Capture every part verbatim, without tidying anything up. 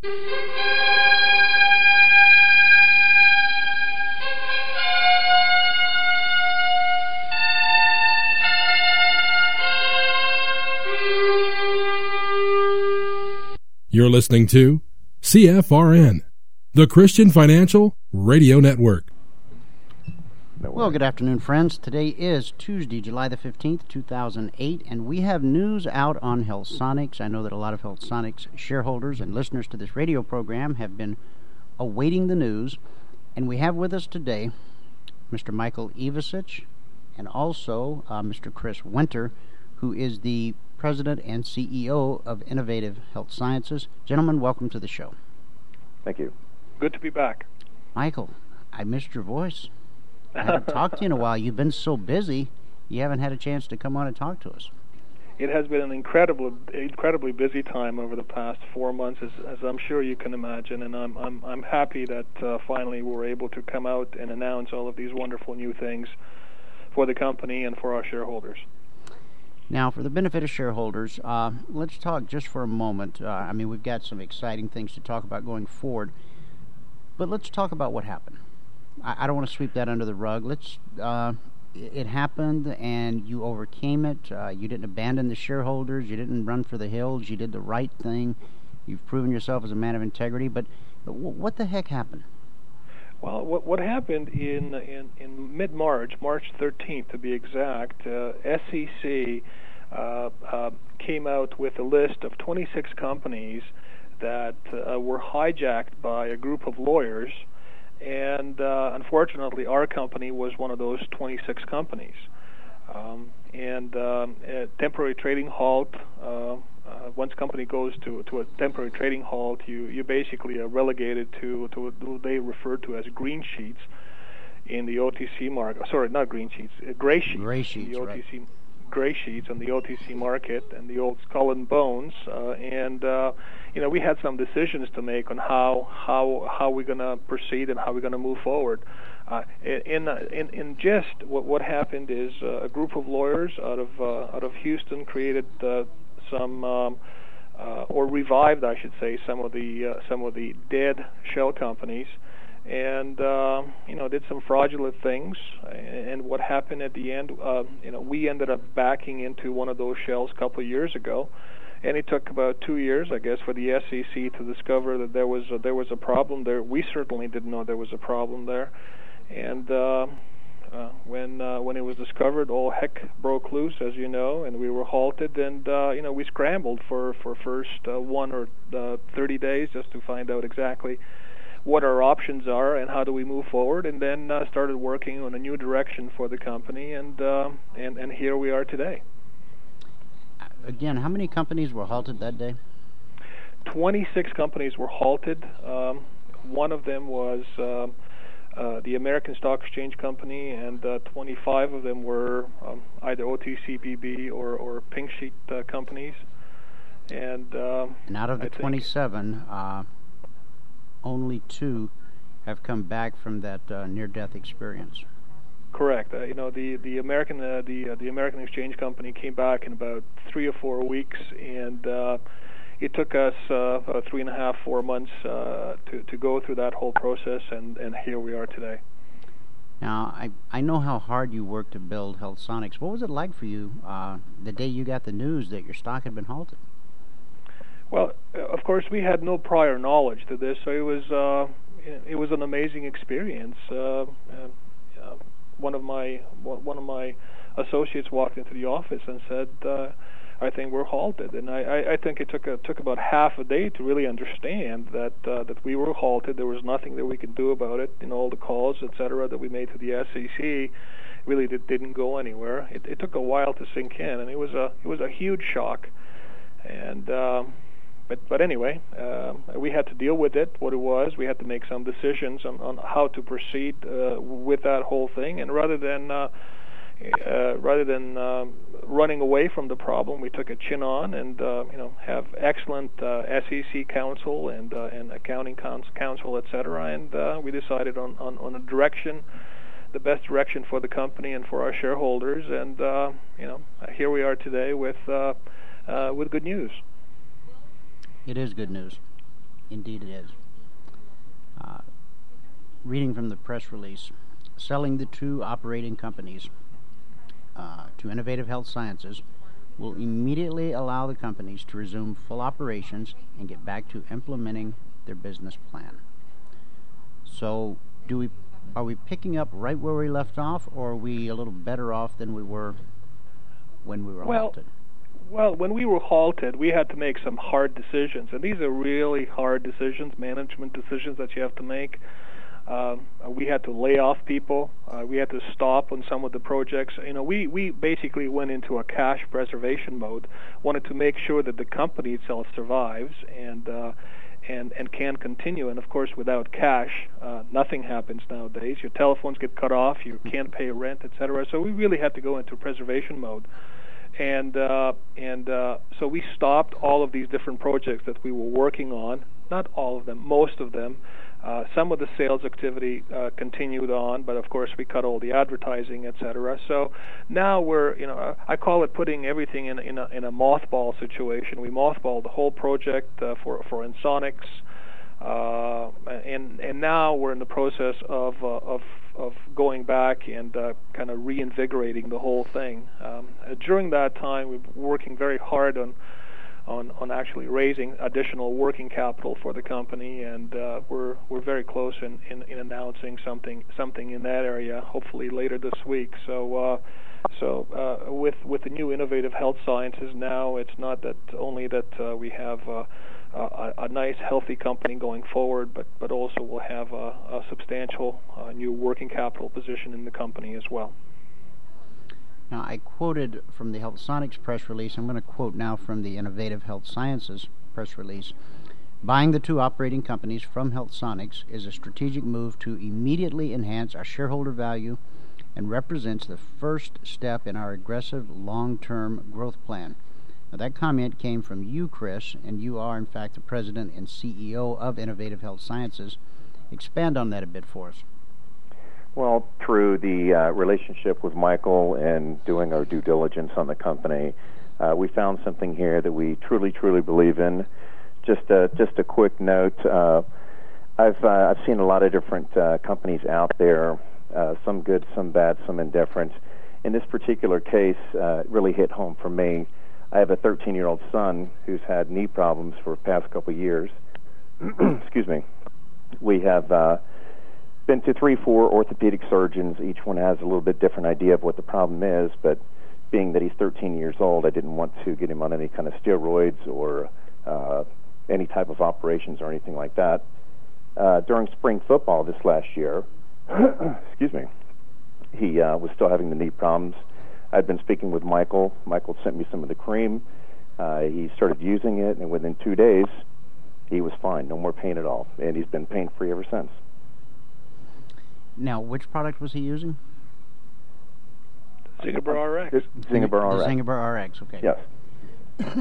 You're listening to C F R N, the Christian Financial Radio Network. Well, good afternoon, friends. Today is Tuesday, July the fifteenth, two thousand eight, and we have news out on HealthSonics. I know that a lot of HealthSonics shareholders and listeners to this radio program have been awaiting the news, and we have with us today Mister Michael Ivicic and also uh, Mister Chris Winter, who is the President and C E O of Innovative Health Sciences. Gentlemen, welcome to the show. Thank you. Good to be back. Michael, I missed your voice. I haven't talked to you in a while. You've been so busy, you haven't had a chance to come on and talk to us. It has been an incredible, incredibly busy time over the past four months, as, as I'm sure you can imagine, and I'm I'm, I'm happy that uh, finally we're able to come out and announce all of these wonderful new things for the company and for our shareholders. Now, for the benefit of shareholders, uh, let's talk just for a moment. Uh, I mean, we've got some exciting things to talk about going forward, but let's talk about what happened. I, I don't want to sweep that under the rug. Let's. Uh, it happened, and you overcame it. Uh, you didn't abandon the shareholders. You didn't run for the hills. You did the right thing. You've proven yourself as a man of integrity. But, but what the heck happened? Well, what what happened in in, in mid-March, March thirteenth to be exact, uh, S E C uh, uh, came out with a list of twenty-six companies that uh, were hijacked by a group of lawyers, and uh, unfortunately our company was one of those twenty-six companies. Um, and um, a temporary trading halt, uh, Uh, once company goes to to a temporary trading halt, you you basically are relegated to to what they refer to as green sheets in the O T C market. Sorry, not green sheets, uh, gray sheets. Gray sheets, the O T C, right. Gray sheets on the O T C market and the old skull and bones. Uh, and uh, you know, we had some decisions to make on how how how we're going to proceed and how we're going to move forward. Uh, in, in in just what what happened is uh, a group of lawyers out of uh, out of Houston created Uh, some um, uh, or revived, I should say, some of the uh, some of the dead shell companies, and uh, you know did some fraudulent things. And what happened at the end, uh, you know, we ended up backing into one of those shells a couple of years ago, and it took about two years, I guess, for the S E C to discover that there was a, there was a problem there. We certainly didn't know there was a problem there, and. Uh, Uh, when uh, when it was discovered, all heck broke loose, as you know, and we were halted, and uh, you know we scrambled for for first uh, one or uh, thirty days just to find out exactly what our options are and how do we move forward, and then uh, started working on a new direction for the company, and uh, and and here we are today. Again, how many companies were halted that day? twenty-six companies were halted. Um, one of them was. Um, Uh, the American Stock Exchange Company, and uh, twenty-five of them were um, either O T C B B or, or pink sheet uh, companies. And, um, and out of the twenty-seven, uh, only two have come back from that uh, near-death experience. Correct. Uh, you know, the the American uh, the uh, the American Exchange Company came back in about three or four weeks, and uh, it took us uh, about three and a half, four months uh, to to go through that whole process, and, and here we are today. Now, I I know how hard you worked to build HealthSonics. What was it like for you uh, the day you got the news that your stock had been halted? Well, of course, we had no prior knowledge to this, so it was uh, it was an amazing experience. Uh, uh, one of my one of my associates walked into the office and said, uh, "I think we're halted." And I, I, I think it took a, took about half a day to really understand that uh, that we were halted. There was nothing that we could do about it. You know, all the calls, et cetera, that we made to the S E C really did, didn't go anywhere. It, it took a while to sink in, and it was a it was a huge shock. And um, But, but anyway, uh, we had to deal with it, what it was. We had to make some decisions on, on how to proceed uh, with that whole thing. And rather than uh, uh, rather than um, running away from the problem, we took a chin on and uh, you know have excellent uh, S E C counsel and uh, and accounting counsel, et cetera. And uh, we decided on, on, on a direction, the best direction for the company and for our shareholders. And uh, you know here we are today with uh, uh, with good news. It is good news. Indeed it is. Uh, reading from the press release, selling the two operating companies uh, to Innovative Health Sciences will immediately allow the companies to resume full operations and get back to implementing their business plan. So, do we are we picking up right where we left off, or are we a little better off than we were when we were well, halted? Well, when we were halted, we had to make some hard decisions, and these are really hard decisions, management decisions that you have to make. Um, we had to lay off people. Uh, we had to stop on some of the projects. You know, we, we basically went into a cash preservation mode, wanted to make sure that the company itself survives and uh, and and can continue. And of course, without cash, uh, nothing happens nowadays. Your telephones get cut off. You can't pay rent, et cetera. So we really had to go into preservation mode. And uh, and uh, so we stopped all of these different projects that we were working on. Not all of them, most of them. Uh, some of the sales activity uh, continued on, but of course we cut all the advertising, et cetera. So now we're, you know, I call it putting everything in in a, in a mothball situation. We mothballed the whole project uh, for for Ensonics, uh, and and now we're in the process of uh, of of going back and uh, kind of reinvigorating the whole thing. Um, during that time, we've been working very hard on. On, on actually raising additional working capital for the company, and uh, we're we're very close in, in, in announcing something something in that area, hopefully later this week. So uh, so uh, with with the new Innovative Health Sciences now, it's not that only that uh, we have uh, a, a nice healthy company going forward, but but also we'll have a, a substantial uh, new working capital position in the company as well. Now, I quoted from the HealthSonics press release. I'm going to quote now from the Innovative Health Sciences press release. Buying the two operating companies from HealthSonics is a strategic move to immediately enhance our shareholder value and represents the first step in our aggressive long-term growth plan. Now, that comment came from you, Chris, and you are, in fact, the president and C E O of Innovative Health Sciences. Expand on that a bit for us. Well, through the uh, relationship with Michael and doing our due diligence on the company, uh, we found something here that we truly, truly believe in. Just a, just a quick note, uh, I've uh, I've seen a lot of different uh, companies out there, uh, some good, some bad, some indifferent. In this particular case, uh, it really hit home for me. I have a thirteen-year-old son who's had knee problems for the past couple of years. Excuse me. We have... Uh, been to three, four orthopedic surgeons. Each one has a little bit different idea of what the problem is, but being that he's thirteen years old, I didn't want to get him on any kind of steroids or uh, any type of operations or anything like that. Uh, during spring football this last year, excuse me, he uh, was still having the knee problems. I'd been speaking with Michael. Michael sent me some of the cream. Uh, he started using it, and within two days, he was fine, no more pain at all, and he's been pain-free ever since. Now, which product was he using? Zingiber R X. Zingiber R X. Zingiber R X, okay. Yes.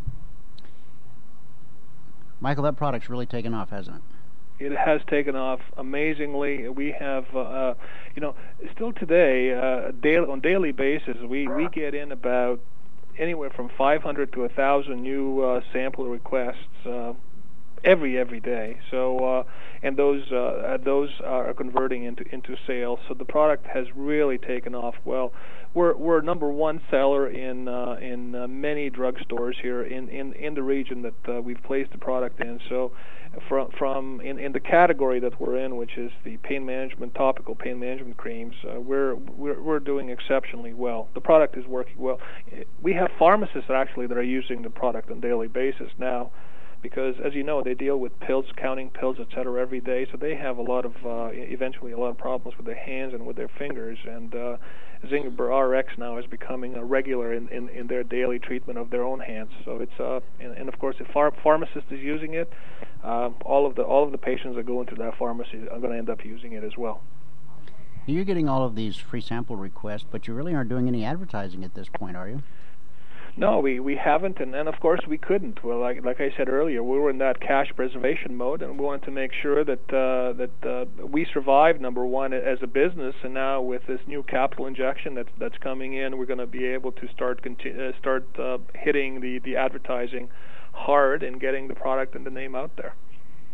Michael, that product's really taken off, hasn't it? It has taken off amazingly. We have, uh, you know, still today, uh, daily, on daily basis, we, we get in about anywhere from five hundred to one thousand new uh, sample requests uh, every every day. So uh, and those uh, those are converting into into sales. So the product has really taken off well. We're we're number one seller in uh, in uh, many drugstores here in, in, in the region that uh, we've placed the product in. So from from in, in the category that we're in, which is the pain management topical pain management creams, uh, we're we're we're doing exceptionally well. The product is working well. We have pharmacists actually that are using the product on a daily basis now, because, as you know, they deal with pills, counting pills, et cetera, every day. So they have a lot of, uh, eventually, a lot of problems with their hands and with their fingers. And uh, Zingiber R X now is becoming a regular in, in, in their daily treatment of their own hands. So it's, uh, and, and of course, if a pharmacist is using it, uh, all of the all of the patients that go into that pharmacy are going to end up using it as well. You're getting all of these free sample requests, but you really aren't doing any advertising at this point, are you? No, we, we haven't, and, and of course we couldn't. Well, like like I said earlier, we were in that cash preservation mode, and we wanted to make sure that uh, that uh, we survived, number one, as a business, and now with this new capital injection that's that's coming in, we're going to be able to start conti- uh, start uh, hitting the, the advertising hard and getting the product and the name out there.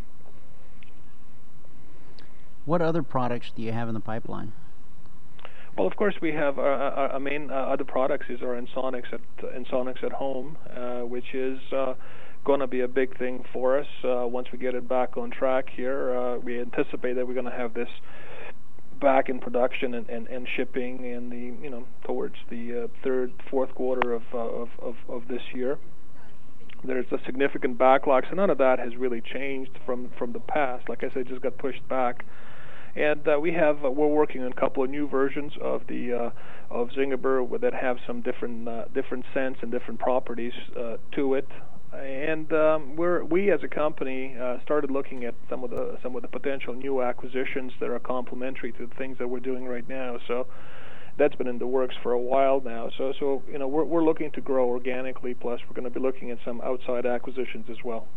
What other products do you have in the pipeline? Well, of course, we have our, our, our main uh, other products is our Ensonics at uh, Ensonics at Home, uh, which is uh, going to be a big thing for us uh, once we get it back on track here. Uh, we anticipate that we're going to have this back in production and, and, and shipping in the you know towards the uh, third, fourth quarter of, uh, of of of this year. There's a significant backlog, so none of that has really changed from from the past. Like I said, it just got pushed back. And uh, we have uh, we're working on a couple of new versions of the uh, of Zingiber that have some different uh, different scents and different properties uh, to it. And um, we're we as a company uh, started looking at some of the some of the potential new acquisitions that are complementary to the things that we're doing right now. So that's been in the works for a while now. So so you know we're we're looking to grow organically. Plus we're going to be looking at some outside acquisitions as well.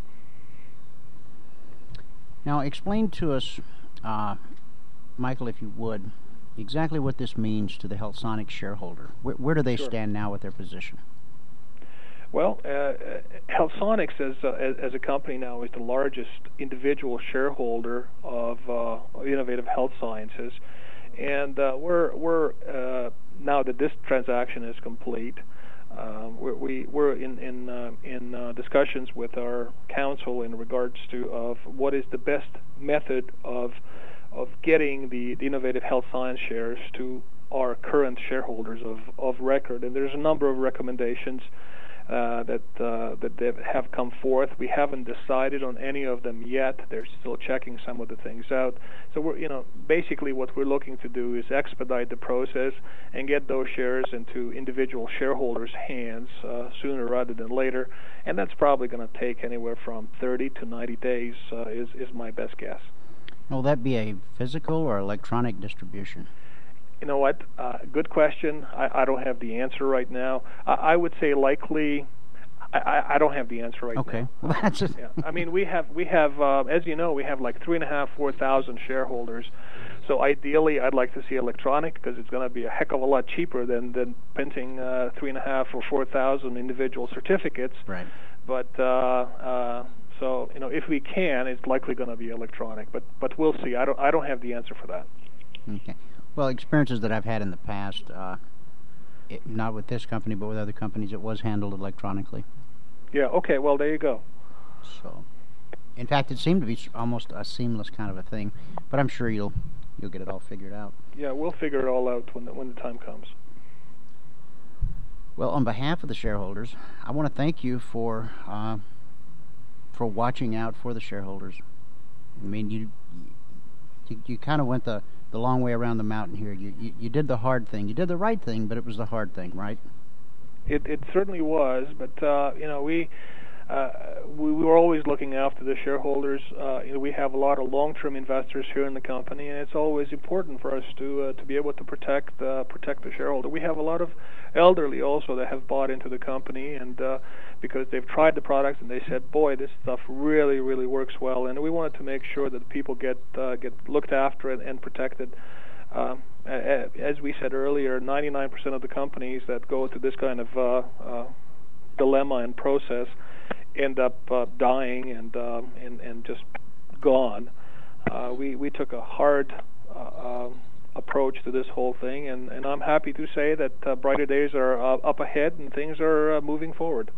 Now explain to us. Uh, Michael, if you would, exactly what this means to the HealthSonics shareholder. Where, where do they Sure. stand now with their position? Well, uh, HealthSonics as, uh, as as a company now is the largest individual shareholder of uh, Innovative Health Sciences, and uh, we're we're uh, now that this transaction is complete, uh, we're, we we're in in uh, in uh, discussions with our counsel in regards to of what is the best method of of getting the, the Innovative Health Science shares to our current shareholders of, of record. And there's a number of recommendations uh, that uh, that they have come forth. We haven't decided on any of them yet. They're still checking some of the things out. So we're, you know, basically what we're looking to do is expedite the process and get those shares into individual shareholders' hands uh, sooner rather than later. And that's probably going to take anywhere from thirty to ninety days uh, is, is my best guess. Will that be a physical or electronic distribution? You know what? Uh, good question. I, I don't have the answer right now. I, I would say likely. I, I don't have the answer right okay. now. Well, that's it. Yeah. I mean, we have we have uh, as you know, we have like three and a half, four thousand shareholders. So ideally, I'd like to see electronic because it's going to be a heck of a lot cheaper than than printing uh, three and a half or four thousand individual certificates. Right. But uh, uh, So you know, if we can, it's likely going to be electronic, but but we'll see. I don't I don't have the answer for that. Okay. Well, experiences that I've had in the past, uh, it, not with this company, but with other companies, it was handled electronically. Yeah. Okay. Well, there you go. So, in fact, it seemed to be almost a seamless kind of a thing. But I'm sure you'll you'll get it all figured out. Yeah, we'll figure it all out when the, when the time comes. Well, on behalf of the shareholders, I want to thank you for. Uh, for watching out for the shareholders. I mean, you you, you kind of went the, the long way around the mountain here. You, you you did the hard thing. You did the right thing, but it was the hard thing, right? It it certainly was, but uh, you know we. Uh, we, we were always looking after the shareholders. Uh, you know, we have a lot of long-term investors here in the company, and it's always important for us to uh, to be able to protect uh, protect the shareholder. We have a lot of elderly also that have bought into the company, and uh, because they've tried the products and they said, "Boy, this stuff really, really works well," and we wanted to make sure that people get uh, get looked after and, and protected. Um, as we said earlier, ninety-nine percent of the companies that go through this kind of uh, uh, dilemma and process end up uh, dying and, um, and and just gone. Uh, we we took a hard uh, uh, approach to this whole thing, and, and I'm happy to say that uh, brighter days are uh, up ahead and things are uh, moving forward.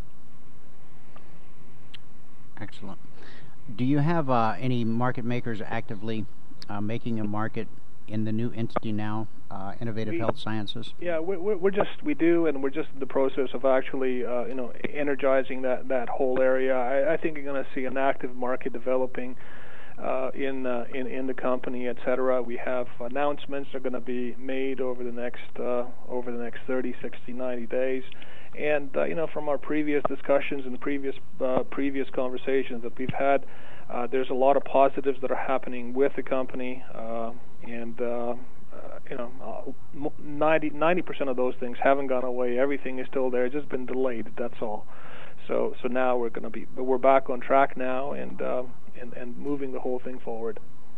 Excellent. Do you have uh, any market makers actively uh, making a market in the new entity now, uh, Innovative we, Health Sciences? Yeah, we're, we're just we do, and we're just in the process of actually, uh, you know, energizing that, that whole area. I, I think you're going to see an active market developing uh, in, uh, in in the company, et cetera. We have announcements that are going to be made over the next uh, over the next thirty, sixty, ninety days. And uh, you know, from our previous discussions and previous uh, previous conversations that we've had, uh, there's a lot of positives that are happening with the company. Uh, And, uh, uh, you know, uh, ninety percent of those things haven't gone away. Everything is still there. It's just been delayed, that's all. So so now we're going to be, we're back on track now and, uh, and, and moving the whole thing forward.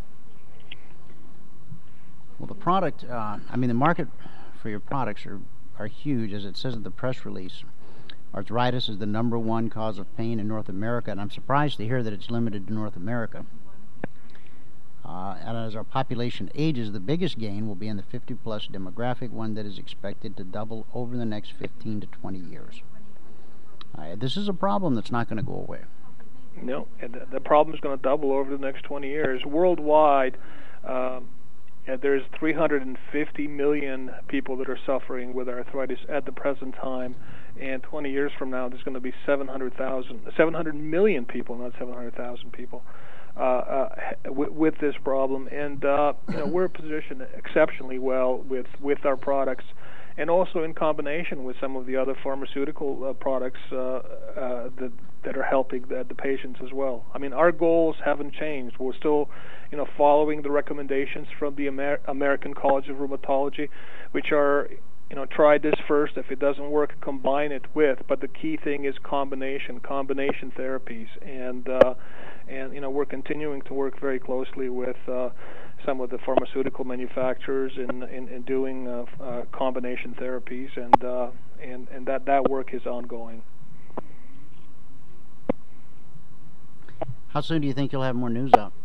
Well, the product, uh, I mean, the market for your products are, are huge, as it says in the press release. Arthritis is the number one cause of pain in North America, and I'm surprised to hear that it's limited to North America. Uh, and as our population ages, the biggest gain will be in the fifty plus demographic, one that is expected to double over the next fifteen to twenty years. Uh, this is a problem that's not going to go away. No, and the, the problem is going to double over the next twenty years. Worldwide, um, there's three hundred fifty million people that are suffering with arthritis at the present time, and twenty years from now, there's going to be seven hundred thousand, seven hundred million people, not seven hundred thousand people, uh, uh, w- with this problem. And uh, you know, we're positioned exceptionally well with, with our products, and also in combination with some of the other pharmaceutical uh, products uh, uh, that that are helping the, the patients as well. I mean, our goals haven't changed. We're still, you know, following the recommendations from the Amer- American College of Rheumatology, which are, you know, try this first. If it doesn't work, combine it with. But the key thing is combination, combination therapies, and uh, and you know, we're continuing to work very closely with uh, some of the pharmaceutical manufacturers in in, in doing uh, uh, combination therapies, and uh, and and that that work is ongoing. How soon do you think you'll have more news out?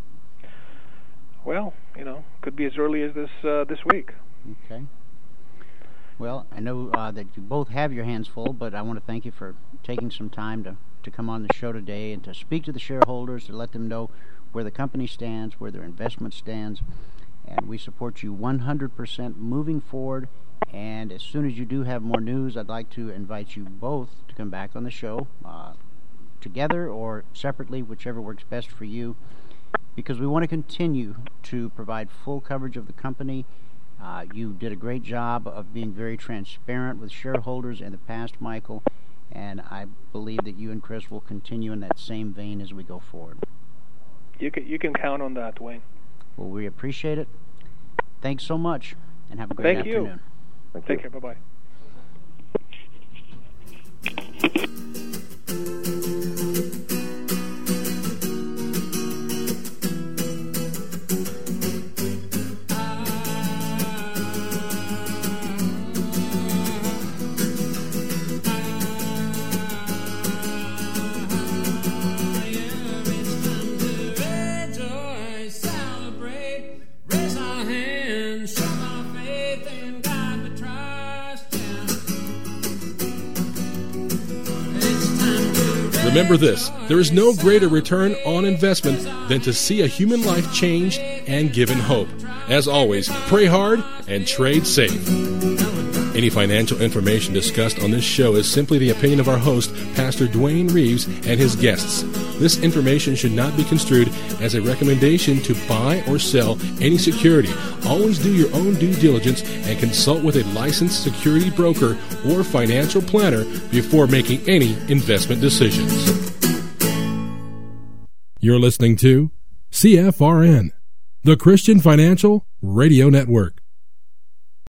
Well, you know, could be as early as this uh, this week. Okay. Well, I know uh, that you both have your hands full, but I want to thank you for taking some time to, to come on the show today and to speak to the shareholders, to let them know where the company stands, where their investment stands. And we support you one hundred percent moving forward. And as soon as you do have more news, I'd like to invite you both to come back on the show, uh, together or separately, whichever works best for you, because we want to continue to provide full coverage of the company. Uh, you did a great job of being very transparent with shareholders in the past, Michael, and I believe that you and Chris will continue in that same vein as we go forward. You can you can count on that, Dwayne. Well, we appreciate it. Thanks so much, and have a great Thank afternoon. You. Thank Take you. care. Bye-bye. Remember this, there is no greater return on investment than to see a human life changed and given hope. As always, pray hard and trade safe. Any financial information discussed on this show is simply the opinion of our host, Pastor Dwayne Reeves, and his guests. This information should not be construed as a recommendation to buy or sell any security. Always do your own due diligence and consult with a licensed security broker or financial planner before making any investment decisions. You're listening to C F R N, the Christian Financial Radio Network.